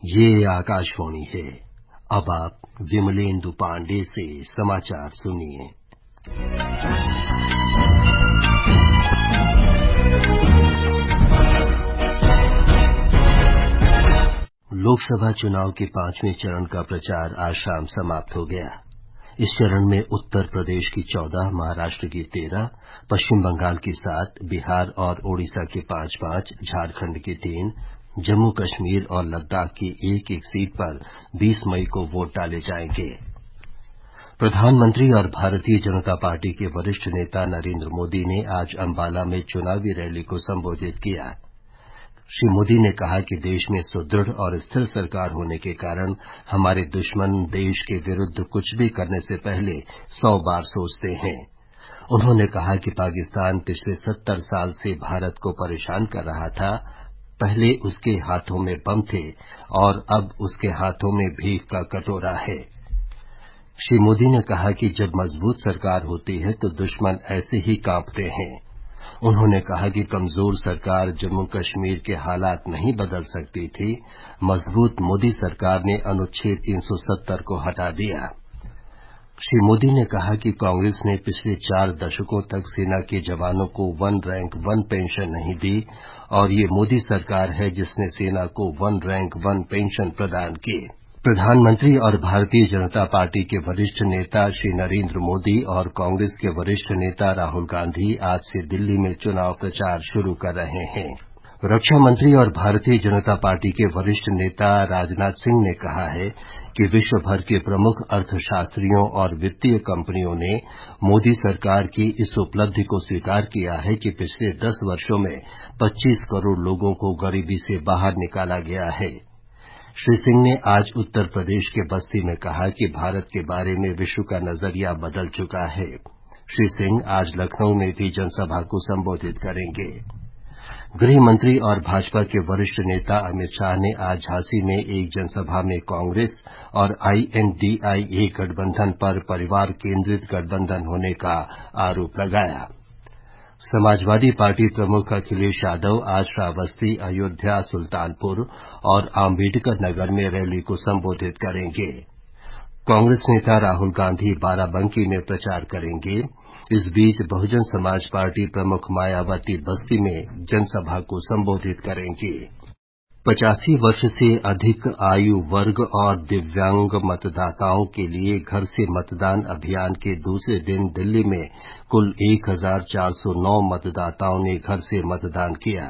ये आकाशवाणी है। अब आप विमलेंदु पांडे से समाचार सुनिए। लोकसभा चुनाव के 5वें चरण का प्रचार आज शाम समाप्त हो गया। इस चरण में उत्तर प्रदेश की 14, महाराष्ट्र की 13, पश्चिम बंगाल की 7, बिहार और ओडिशा के 5-5, झारखंड की 3, जम्मू कश्मीर और लद्दाख की 1-1 सीट पर 20 मई को वोट डाले जाएंगे। प्रधानमंत्री और भारतीय जनता पार्टी के वरिष्ठ नेता नरेंद्र मोदी ने आज अंबाला में चुनावी रैली को संबोधित किया। श्री मोदी ने कहा कि देश में सुदृढ़ और स्थिर सरकार होने के कारण हमारे दुश्मन देश के विरुद्ध कुछ भी करने से पहले 100 बार सोचते हैं। उन्होंने कहा कि पाकिस्तान पिछले 70 साल से भारत को परेशान कर रहा था। पहले उसके हाथों में बम थे और अब उसके हाथों में भीख का कटोरा है। श्री मोदी ने कहा कि जब मजबूत सरकार होती है तो दुश्मन ऐसे ही कांपते हैं। उन्होंने कहा कि कमजोर सरकार जम्मू कश्मीर के हालात नहीं बदल सकती थी। मजबूत मोदी सरकार ने अनुच्छेद 370 को हटा दिया। श्री मोदी ने कहा कि कांग्रेस ने पिछले 4 दशकों तक सेना के जवानों को 1 रैंक 1 पेंशन नहीं दी और ये मोदी सरकार है जिसने सेना को 1 रैंक 1 पेंशन प्रदान की। प्रधानमंत्री और भारतीय जनता पार्टी के वरिष्ठ नेता श्री नरेंद्र मोदी और कांग्रेस के वरिष्ठ नेता राहुल गांधी आज से दिल्ली में चुनाव प्रचार शुरू कर रहे हैं। रक्षा मंत्री और भारतीय जनता पार्टी के वरिष्ठ नेता राजनाथ सिंह ने कहा है कि विश्व भर के प्रमुख अर्थशास्त्रियों और वित्तीय कंपनियों ने मोदी सरकार की इस उपलब्धि को स्वीकार किया है कि पिछले 10 वर्षों में 25 करोड़ लोगों को गरीबी से बाहर निकाला गया है। श्री सिंह ने आज उत्तर प्रदेश के बस्ती में कहा कि भारत के बारे में विश्व का नजरिया बदल चुका है। श्री सिंह आज लखनऊ में भी जनसभा को संबोधित करेंगे। गृह मंत्री और भाजपा के वरिष्ठ नेता अमित शाह ने आज झांसी में एक जनसभा में कांग्रेस और INDIA गठबंधन पर परिवार केंद्रित गठबंधन होने का आरोप लगाया। समाजवादी पार्टी प्रमुख अखिलेश यादव आज श्रावस्ती, अयोध्या, सुल्तानपुर और अम्बेडकर नगर में रैली को संबोधित करेंगे। कांग्रेस नेता राहुल गांधी बाराबंकी में प्रचार करेंगे। इस बीच बहुजन समाज पार्टी प्रमुख मायावती बस्ती में जनसभा को संबोधित करेंगी। 85 वर्ष से अधिक आयु वर्ग और दिव्यांग मतदाताओं के लिए घर से मतदान अभियान के दूसरे दिन दिल्ली में कुल 1409 मतदाताओं ने घर से मतदान किया।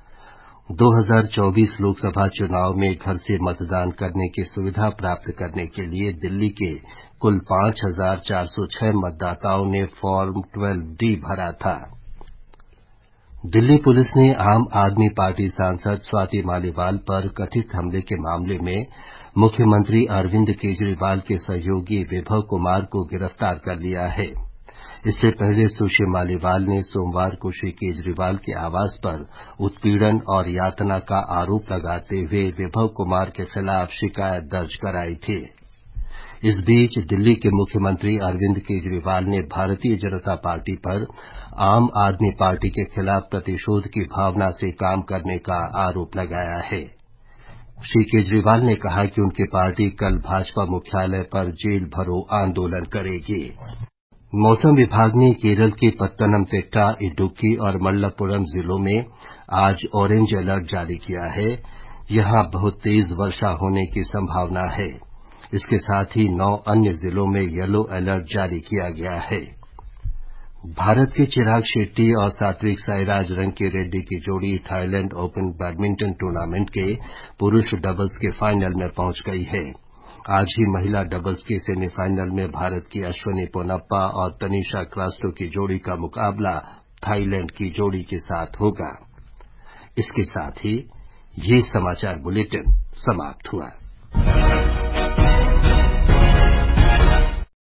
2024 लोकसभा चुनाव में घर से मतदान करने की सुविधा प्राप्त करने के लिए दिल्ली के कुल 5406 मतदाताओं ने फॉर्म 12D भरा था। दिल्ली पुलिस ने आम आदमी पार्टी सांसद स्वाति मालीवाल पर कथित हमले के मामले में मुख्यमंत्री अरविंद केजरीवाल के सहयोगी विभव कुमार को गिरफ्तार कर लिया है। इससे पहले सुश्री मालीवाल ने सोमवार को श्री केजरीवाल के आवास पर उत्पीड़न और यातना का आरोप लगाते हुए विभव कुमार के खिलाफ शिकायत दर्ज कराई थी। इस बीच दिल्ली के मुख्यमंत्री अरविंद केजरीवाल ने भारतीय जनता पार्टी पर आम आदमी पार्टी के खिलाफ प्रतिशोध की भावना से काम करने का आरोप लगाया है। श्री केजरीवाल ने कहा कि उनकी पार्टी कल भाजपा मुख्यालय पर जेल भरो आंदोलन करेगी। मौसम विभाग ने केरल के पत्तनमतिट्टा, इडुक्की और मल्लपुरम जिलों में आज ऑरेंज अलर्ट जारी किया है। यहां बहुत तेज वर्षा होने की संभावना है। इसके साथ ही 9 अन्य जिलों में येलो अलर्ट जारी किया गया है। भारत के चिराग शेट्टी और सात्विक साईराज रंकीरेड्डी की जोड़ी थाईलैंड ओपन बैडमिंटन टूर्नामेंट के पुरुष डबल्स के फाइनल में पहुंच गई है। आज ही महिला डबल्स के सेमीफाइनल में भारत की अश्विनी पोनप्पा और तनिषा क्रास्टो की जोड़ी का मुकाबला थाईलैंड की जोड़ी के साथ होगा। इसके साथ ही ये समाचार बुलेटिन समाप्त हुआ।